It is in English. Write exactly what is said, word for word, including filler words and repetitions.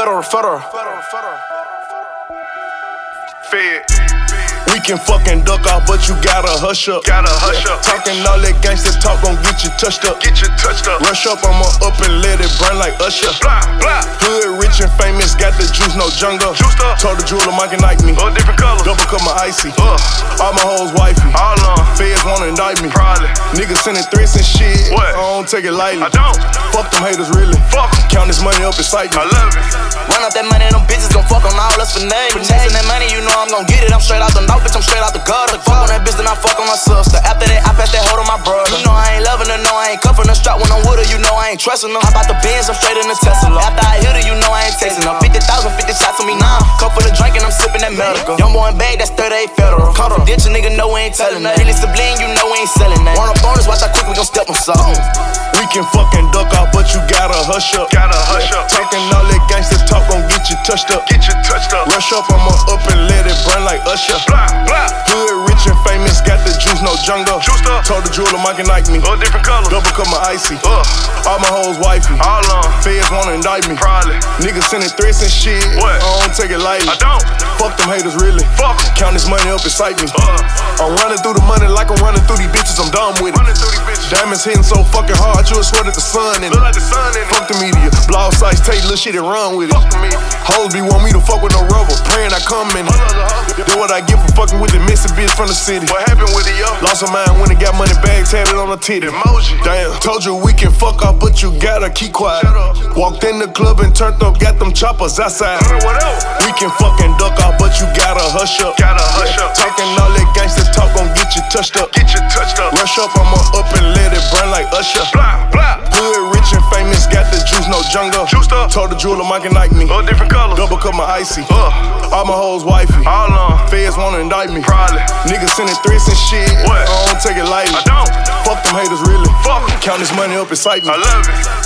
Federal, federal. Fed. We can fucking duck off, but you gotta hush up. Gotta hush up. Talking all that gangsta talk gon' get you touched up. Get you touched up. Rush up, I'ma up and let it burn like Usher. Blah, blah. Hood, rich and famous, got the juice, no jungle. Juiced up. Told the jeweler, Mike and Nike me. All different colors. Double cut my icy. Uh. All my hoes wifey. All on. Feds wanna indict me. Probably. Niggas sending threats and shit. What? I don't take it lightly. I don't. Fuck them haters, really. Fuck 'em. Count this money up, excite me. I love it. Run up that money, them bitches gon' fuck on all us for names. Chasing that money, you know I'm gon' get it. I'm straight out the north, bitch, I'm straight out the gutter. Fuck on that bitch, then I fuck on my sister. After that, I pass that hoe to my brother. You know I ain't loving her, no, I ain't cuffing her. Strap when I'm with her, you know I ain't trusting her. Hop out the Benz, I'm straight in the Tesla. After I hit her, you know I ain't tasting her. fifty thousand, fifty shots on me now. Cup full of drink and I'm sipping that medical. Young boy in bag, that's thirty-eight federal. Confidential, nigga, know we ain't telling that. Really sublime, you know we ain't selling that. Want a bonus, watch how quick we gon' step on something. We can fucking duck off, but you gotta hush up. Gotta hush up. Talking all that gangsta talk gon' get you touched up. Get you touched up. Rush up, I'ma up and let it burn like Usher. Blah, blah. Hood, rich and famous, got the juice, no jungle. Juiced up. Told the jeweler, Mike and Nike me. All different colors. Double cut my icy. Uh. All my hoes wifey. All on. Feds wanna indict me. Probably. Niggas sending threats and shit. What? I don't take it lightly. I don't. Fuck them haters, really. Fuck 'em. Count this money up, excite me. Uh. I'm running through the money like I'm running through these bitches. I'm done with it. Running through these bitches. Diamonds hitting so fucking hard, you would swear that the sun in it. Look like the sun in it. Fuck the media. Blog sites take little shit and run with it. Fuck the media. Hoes be want me to fuck with no rubber. Praying I come in it. Do what I get for fucking with the missing bitch from the city. What happened with it, yo? Lost her mind when it got money bag tatted on her titty. Emoji. Damn, told you we can fuck up, but you gotta keep quiet. Shut up. Walked in the club and turned up, got them choppers outside. What else? We can fucking duck off, but you gotta hush up. Gotta hush up. Talking all that gangsta talk gon' get you touched up. Get you touched up. Rush up, I'ma up and let it burn like Usher. Blah, blah. Hood, rich and famous, got the juice, no jungle. Juiced up. Told the jeweler, Mike and Nike me. All different colors. Double cut my icy. Uh. All my hoes wifey. All on. Feds wanna indict me. Probably. Niggas sending threats and shit. What? I don't take it lightly. I don't. Fuck them haters, really. Fuck 'em. Count this money up, excite me. I love it.